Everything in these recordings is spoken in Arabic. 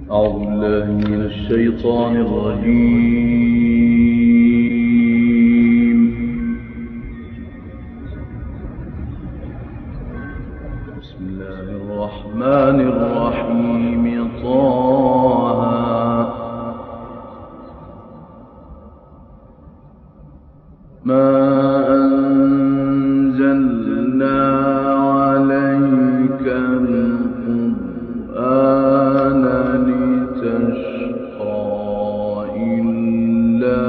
أعوذ بالله من الشيطان الرجيم. بسم الله الرحمن الرحيم. طه ما أنزلنا عليك القرآن لتشقى إلا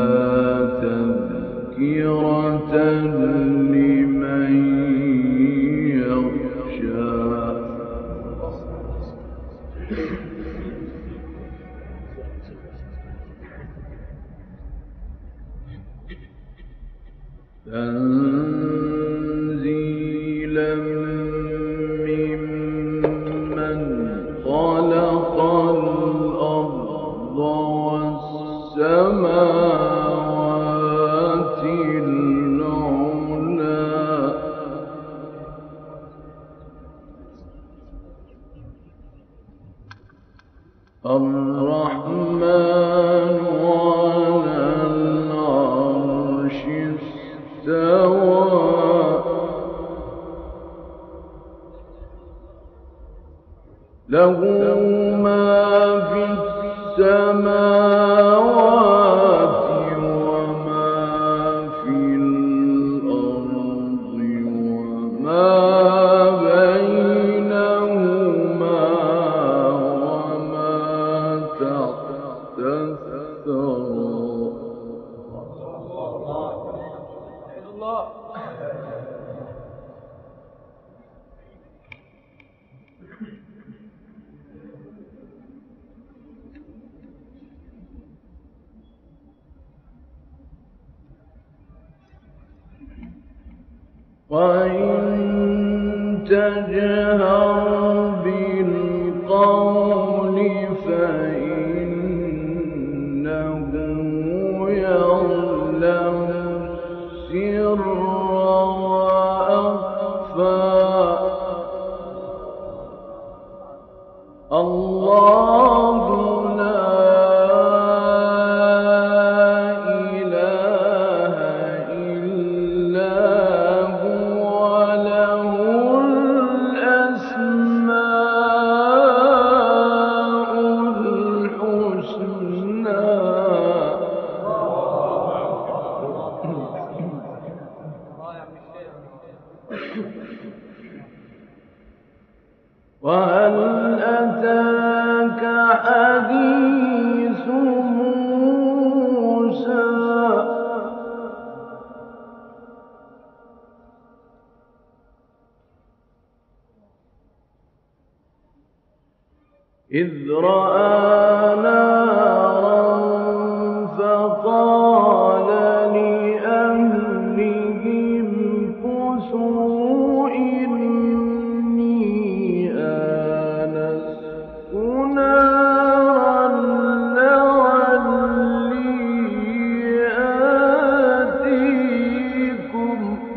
تذكرة لمن يخشى. تنزيلا ممن خلق الأرض والسماوات العلى. الرحمن على العرش استوى. له ما في السماوات وما في الأرض وما بينهما وما تحت الثرى. وإن تجهر بالقول فإنه يعلم السر وأخفى. الله لا إله إلا هو له الأسماء الحسنى. وهل أتاك حديث موسى إذ رأى نارا فقال لأهلهم كثوا إني آنست نارا لعلي آتيكم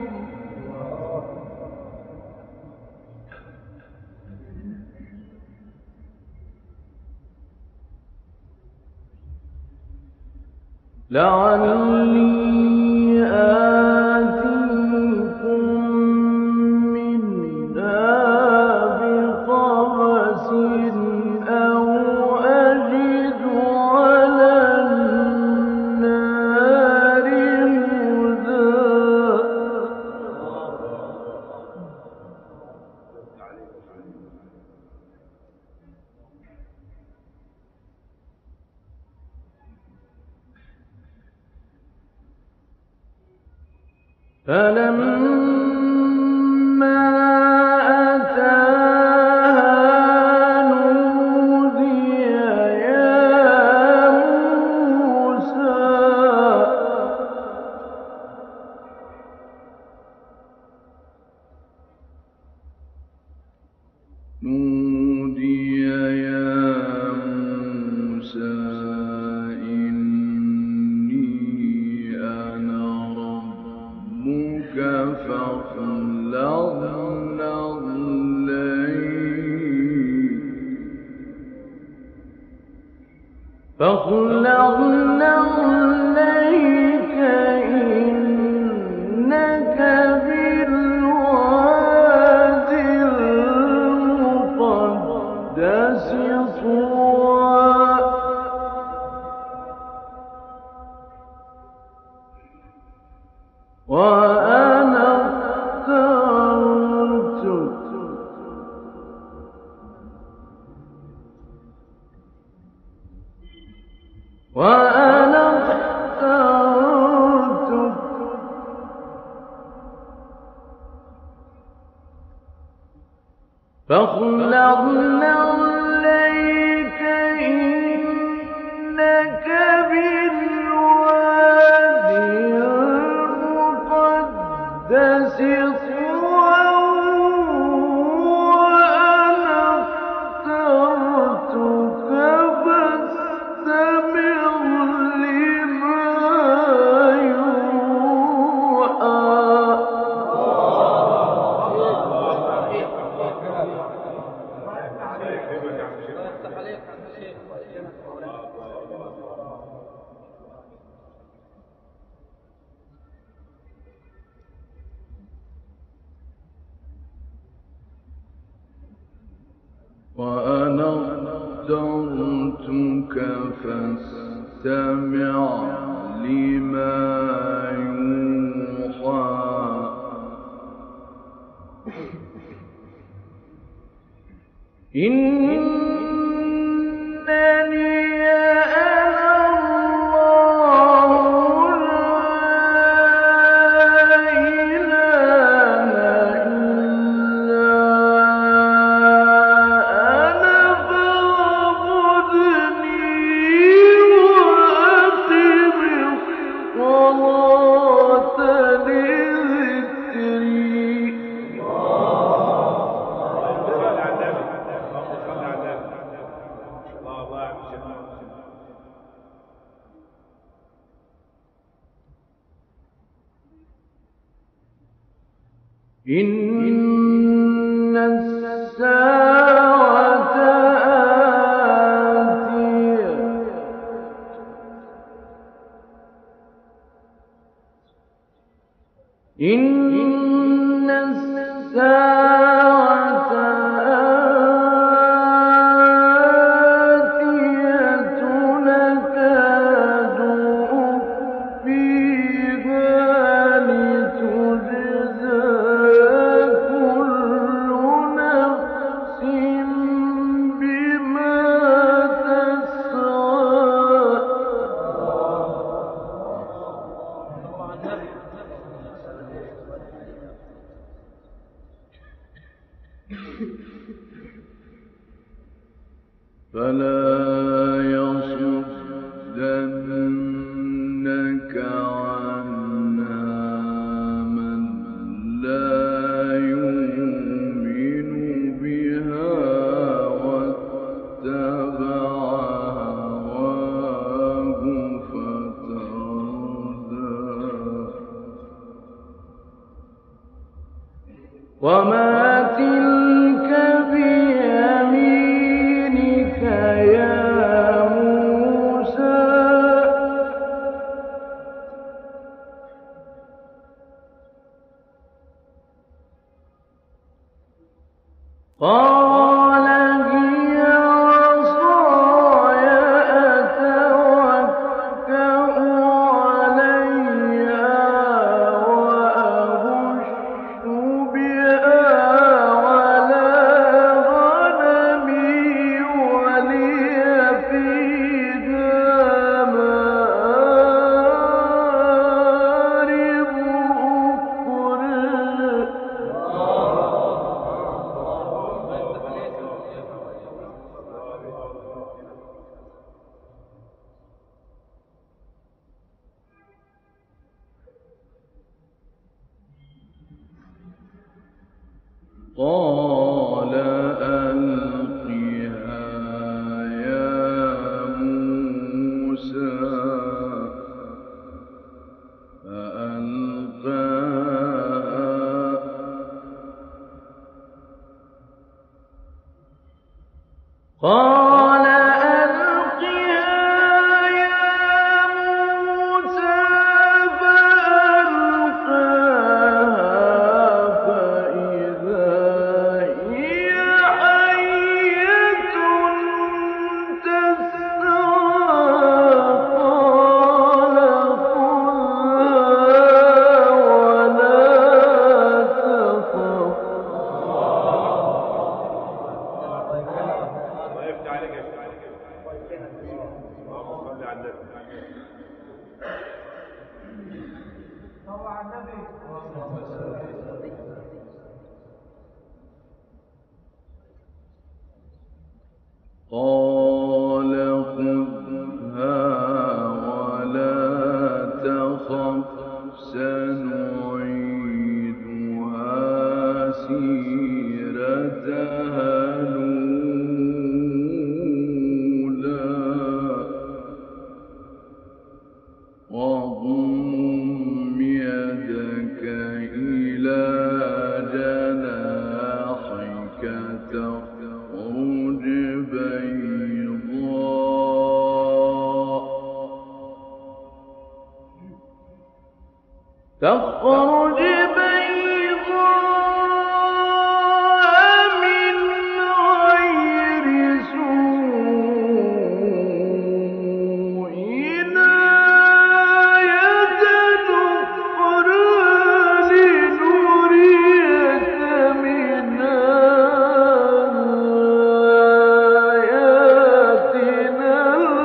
منها بقبس أو أجد على النار هدى. فلما أتاها نودي يا موسى. نودي يا موسى إني أنا ربك فاخلع فاخلعنا عليك إنك بالواد المقدس طوى وأنا اخترتك فاخلعنا عليك إنك بالواد المقدس طوى وأنا اخترتك فاستمع لما يوحى وأنا اخترتك فاستمع لما يوحى إنني أنا الله لا إله إلا أنا فاعبدني وأقم الصلاة لذكري إن الساعة آتية إن الساعة آتية نكاد أخفيها لتجزى كل نفس بما تسعى فلا يصدنك عنها من لا يؤمن بها واتبع هواه فتردى وما تلك بيمينك يا موسى قال هي عصاي أتوكأ عليها وأهش بها على غنمي ولي فيها مآرب قال ألقها يا موسى فألقاها قال ألقها قال خذها ولا تخف سنعيدها سيرتها الأولى واضم يدك إلى جناحك تخرج بيضاء من غير سوء آية أخرى لنريك من آياتنا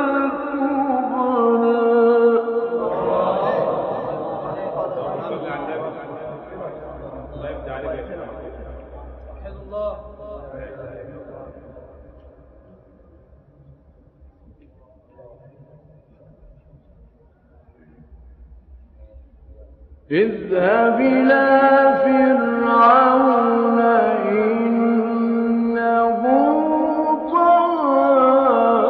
اذهب إلى فرعون إنه طغى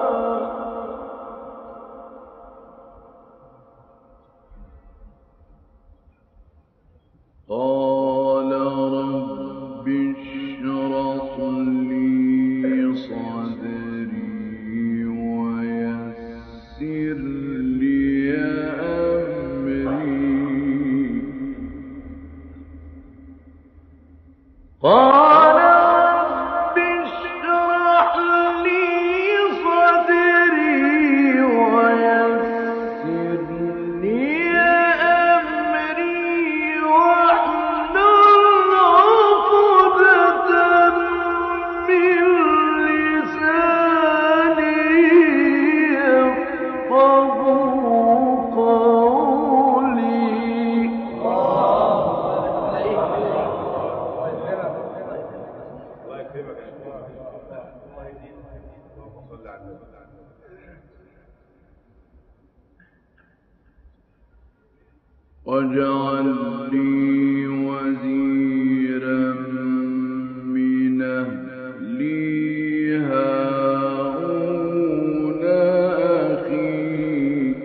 قال رب اشرح لي صدري ويسر لي قال رب اشرح لي صدري ويسر لي أمري واحلل عقدة من لساني يفقهوا قولي واجعل لي وزيرا من أهلي هارون أخي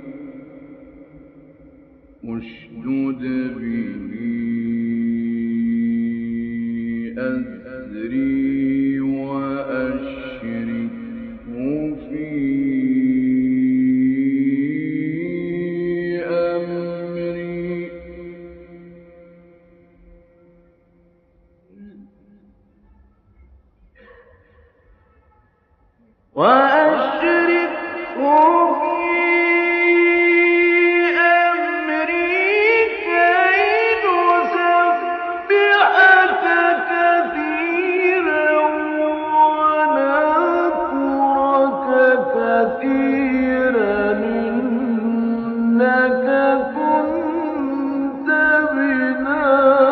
اشدد به أزري وأشركه في أمري كي نسبحك كثيرا ونذكرك كثيرا إنك كنت بنا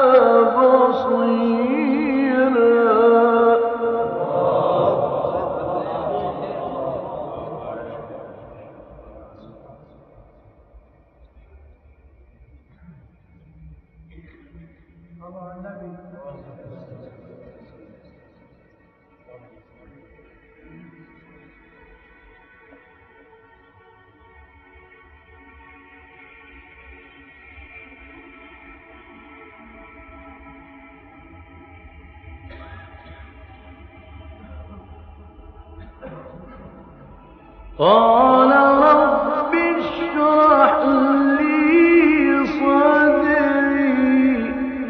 بصيرا قال رب اشرح لي صدري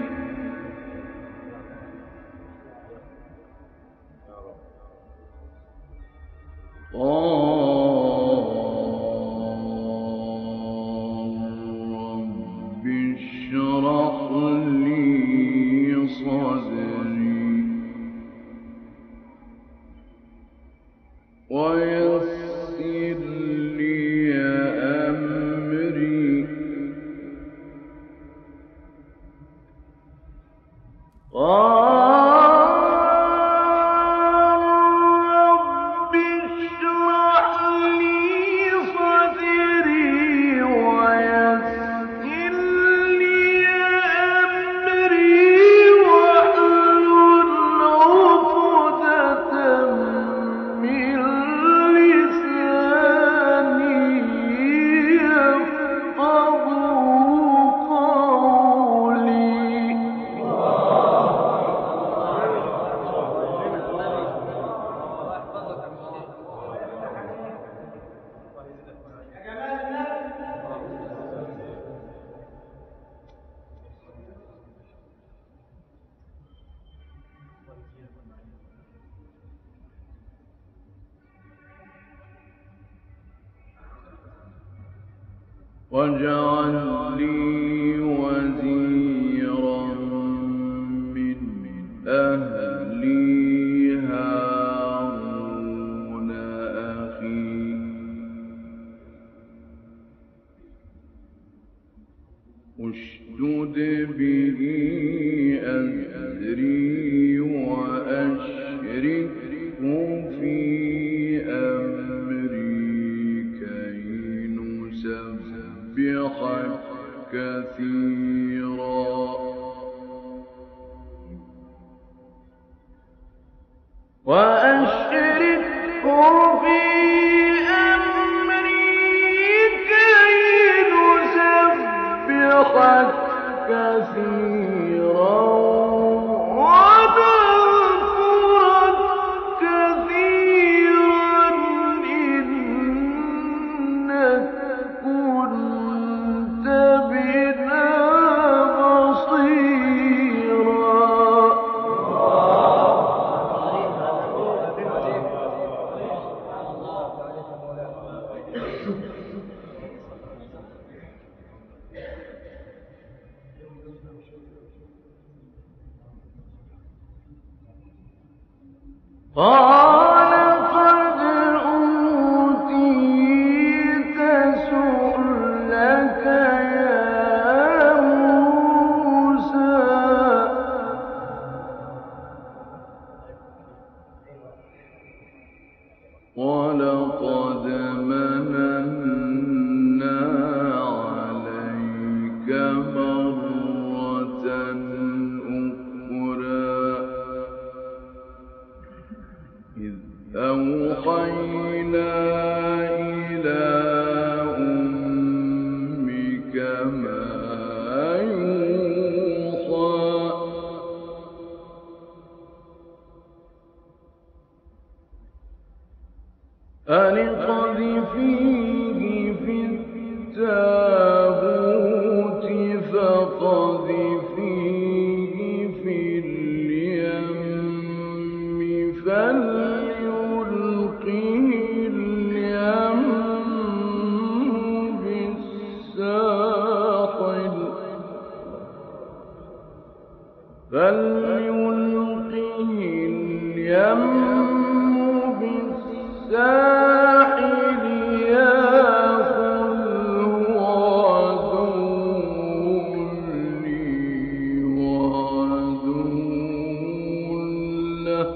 رب اشرح لي صدري ويسر لي أمري واجعل لي وزيرا من أهلي هارون أخي اشدد به أزري وأشركه في كثيرا وأشركه في أمري كي نسبحك كثيرا ونذكرك كثيرا إنك كنت بنا قال قد أوتيت سؤلك يا موسى ولقد مننا عليك مرة أخرى إذ أوحينا إلى أمك ما يوحى أن اقذفيه في التابوت فاقذفيه في اليم فليلقه اليم بالساحل يأخذه عدو لي وعدو له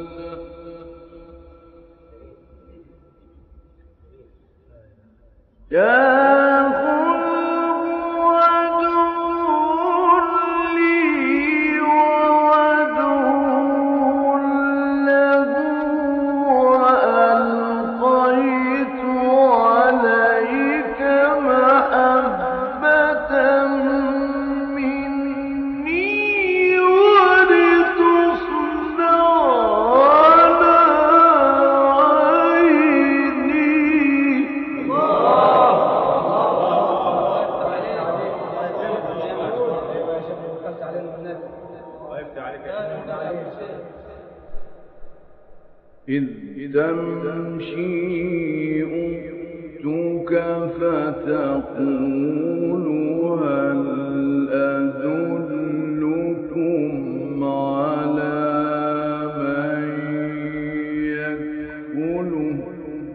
إذ تمشي أختك فتقول هل أدلكم على من يكفله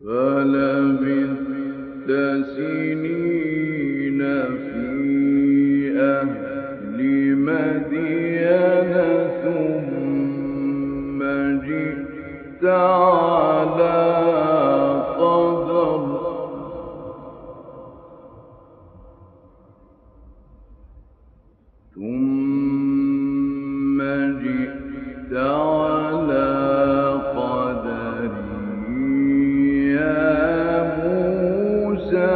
فلبثت سنين في أهل مدين ثم جئت على قدر ثم جئت على قدر يا موسى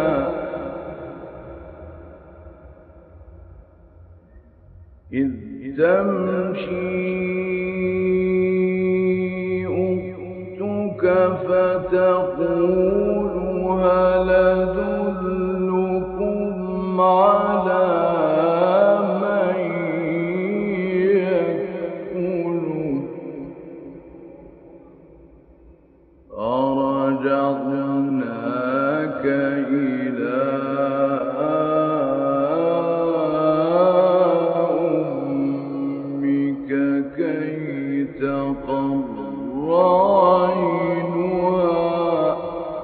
إذ تمشي أختك فتقول هل أدلكم على من يكفله فرجعناك إلى أمك كي تقر عينها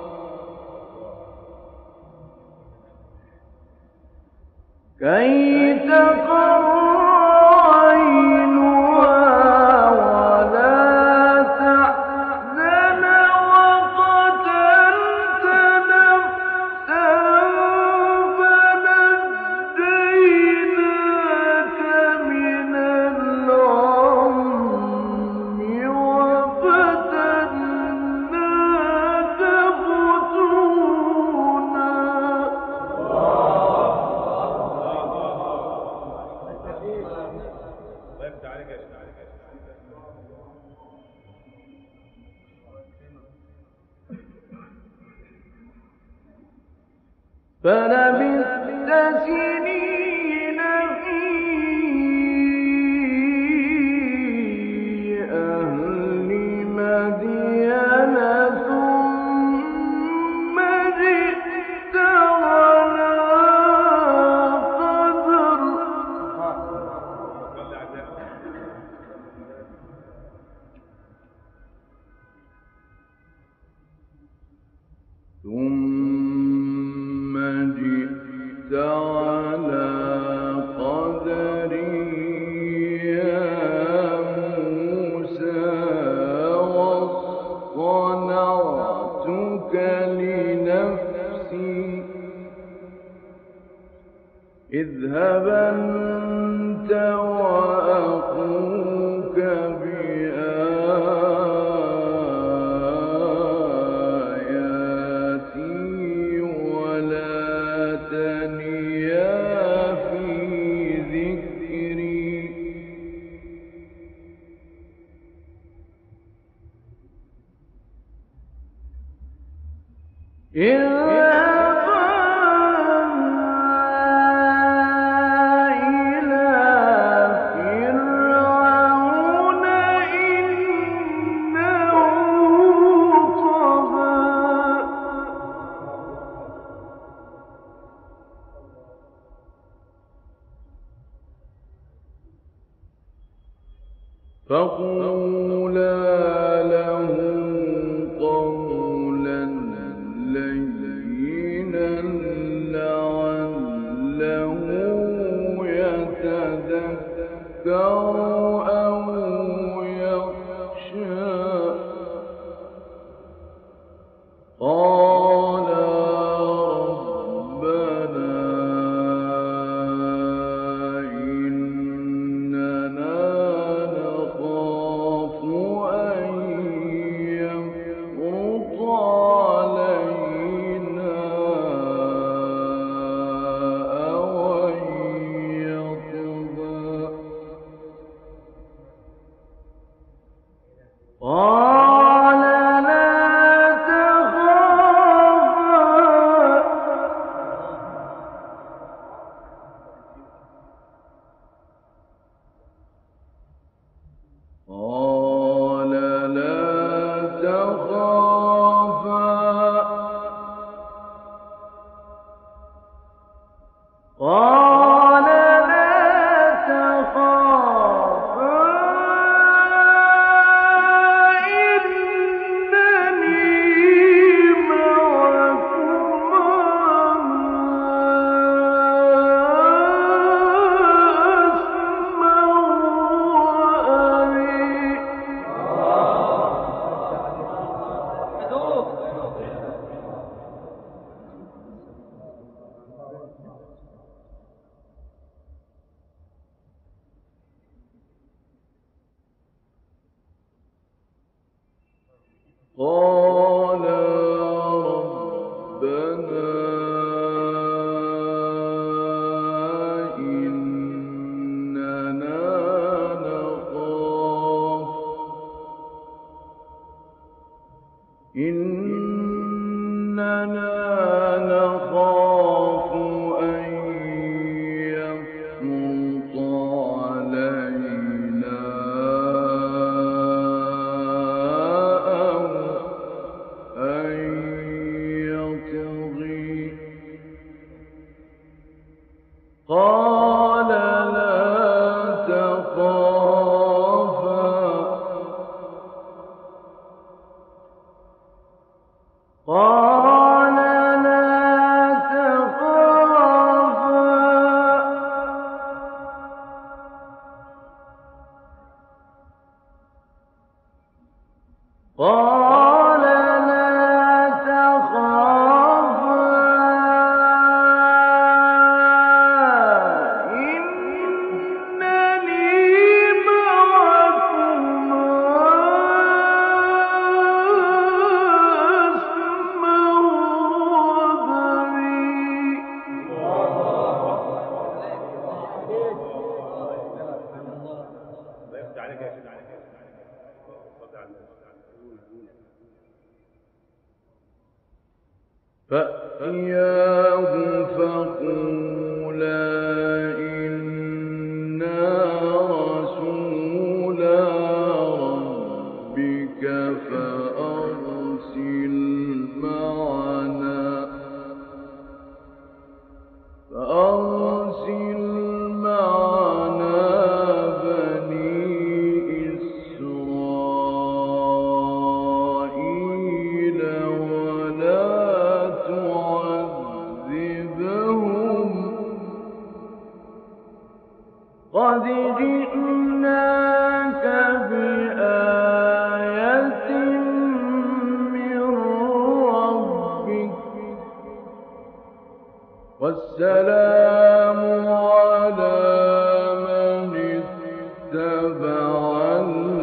ولا تحزن وقتلت نفسا فنجيناك من الغم وفتناك فتونا فلبثت سنين في أهل مدين ثم جئت على قدر ثم جئت على قدر يا موسى واصطنعتك لنفسي اذهب أنت وأخوك بآياتي ولا تنيا في ذكري اذهبا إلى فرعون إنه طغى فقولا له قولا لينا لعله يتذكر أو يخشى قالا ربنا إننا نخاف أن يفرط علينا أو أن يطغى قال لا تخافا قال لا تخافا قال لا تخافا إنني قال ربنا إننا نخاف أن يفرط علينا أو أن يطغي قال لا تخافا قال لا تخافا قال لا تخافا إنني معكما أسمع وأري فأتياه فقولا إنا رسولا ربك فأرسل معنا بني إسرائيل ولا تعذبهم قد جئناك بآية من ربك والسلام على من اتبع